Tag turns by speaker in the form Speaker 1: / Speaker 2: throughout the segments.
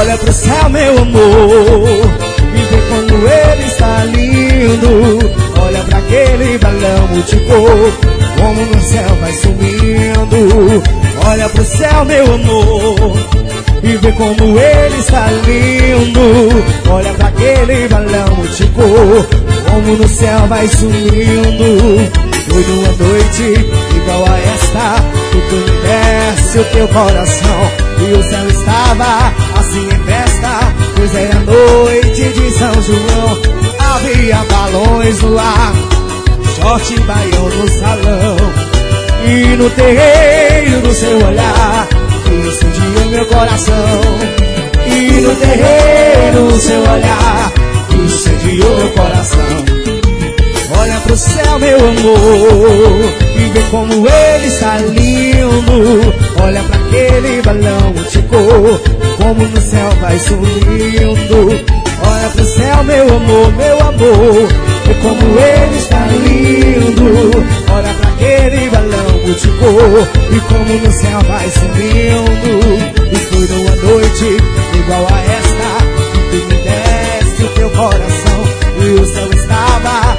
Speaker 1: Olha pro céu, meu amor, e vê como ele está lindo. Olha pra aquele balão multicor, como no céu vai sumindo. Olha pro céu, meu amor, e vê como ele está lindo. Olha pra aquele balão multicor, como no céu vai sumindo. Foi numa noite igual a esta que tu me desse o teu coração, e o céu estava assim em festa, pois era noite de São João. Havia balões no ar, short e baião no salão, e no terreiro do seu olhar incendiou meu coração. E no terreiro do seu olhar incendiou meu coração. Olha pro céu, meu amor, e vê como ele está lindo. Olha pra aquele balão multicor, como no céu vai sumindo. Olha pro céu, meu amor, vê como ele está lindo. Olha pra aquele balão multicor, e como no céu vai sumindo. E foi numa noite igual a esta que tu me deste o teu coração, e o céu estava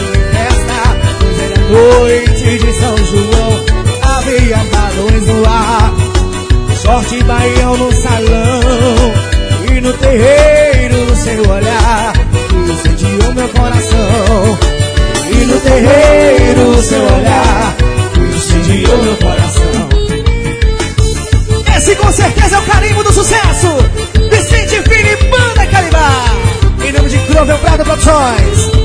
Speaker 1: noite de São João. Havia balões no ar, short e baião no salão, e no terreiro do seu olhar incendiou meu coração. E no terreiro do seu olhar incendiou meu coração. Esse com certeza é o carimbo do sucesso. Vicente Filho e Banda Carimbá, em nome de Croveu Prado Produções.